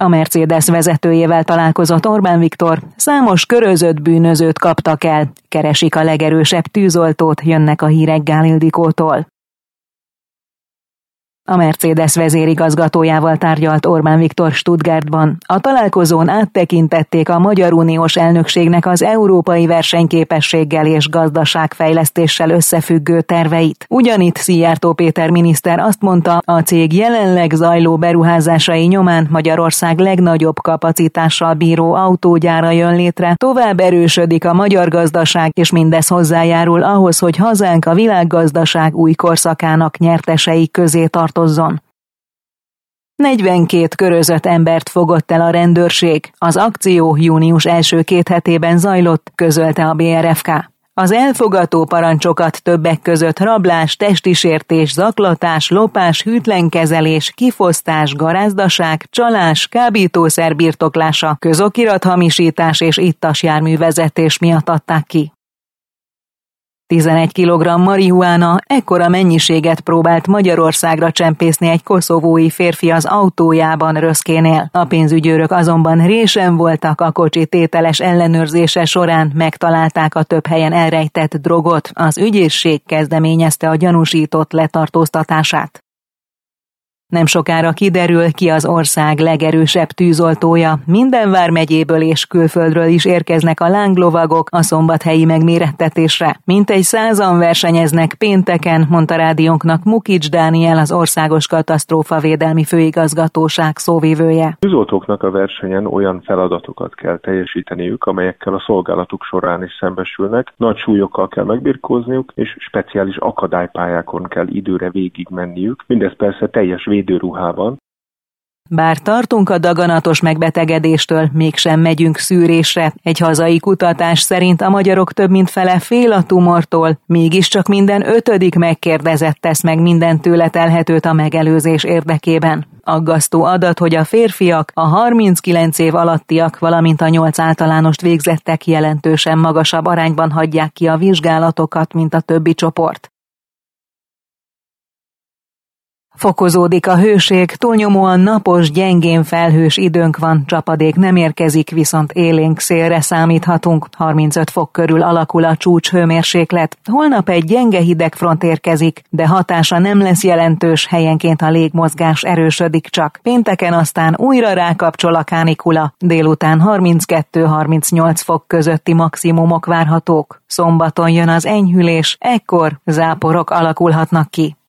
A Mercedes vezetőjével találkozott Orbán Viktor, számos körözött bűnözőt kaptak el, keresik a legerősebb tűzoltót, jönnek a hírek Gál Ildikótól. A Mercedes vezérigazgatójával tárgyalt Orbán Viktor Stuttgartban. A találkozón áttekintették a Magyar Uniós elnökségnek az európai versenyképességgel és gazdaságfejlesztéssel összefüggő terveit. Ugyanitt Szijjártó Péter miniszter azt mondta, a cég jelenleg zajló beruházásai nyomán Magyarország legnagyobb kapacitással bíró autógyára jön létre, tovább erősödik a magyar gazdaság, és mindez hozzájárul ahhoz, hogy hazánk a világgazdaság új korszakának nyertesei közé tartozzon. 42 körözött embert fogott el a rendőrség. Az akció június első 2 hetében zajlott, közölte a BRFK. Az elfogató parancsokat többek között rablás, testisértés, zaklatás, lopás, hűtlenkezelés, kifosztás, garázdaság, csalás, kábítószer birtoklása, közokirathamisítás és ittas járművezetés miatt adták ki. 11 kg marihuána, ekkora mennyiséget próbált Magyarországra csempészni egy koszovói férfi az autójában Röszkénél. A pénzügyőrök azonban résen voltak, a kocsi tételes ellenőrzése során megtalálták a több helyen elrejtett drogot, az ügyészség kezdeményezte a gyanúsított letartóztatását. Nem sokára kiderül, ki az ország legerősebb tűzoltója. Minden vármegyéből és külföldről is érkeznek a lánglovagok a szombathelyi megmérettetésre. Mintegy 100-an versenyeznek pénteken, mondta rádiónknak Mukics Dániel, az Országos Katasztrófavédelmi Főigazgatóság szóvivője. Tűzoltóknak a versenyen olyan feladatokat kell teljesíteniük, amelyekkel a szolgálatuk során is szembesülnek, nagy súlyokkal kell megbirkózniuk, és speciális akadálypályákon kell időre végigmenniük. Mindez persze teljes védőruhában. Bár tartunk a daganatos megbetegedéstől, mégsem megyünk szűrésre. Egy hazai kutatás szerint a magyarok több mint fele fél a tumortól, mégiscsak minden 5. megkérdezett tesz meg minden tőle telhetőt a megelőzés érdekében. Aggasztó adat, hogy a férfiak, a 39 év alattiak, valamint a 8 általánost végzettek jelentősen magasabb arányban hagyják ki a vizsgálatokat, mint a többi csoport. Fokozódik a hőség, túlnyomóan napos, gyengén felhős időnk van, csapadék nem érkezik, viszont élénk szélre számíthatunk, 35 fok körül alakul a csúcs hőmérséklet. Holnap egy gyenge hidegfront érkezik, de hatása nem lesz jelentős, helyenként a légmozgás erősödik csak. Pénteken aztán újra rákapcsol a kánikula, délután 32-38 fok közötti maximumok várhatók. Szombaton jön az enyhülés, ekkor záporok alakulhatnak ki.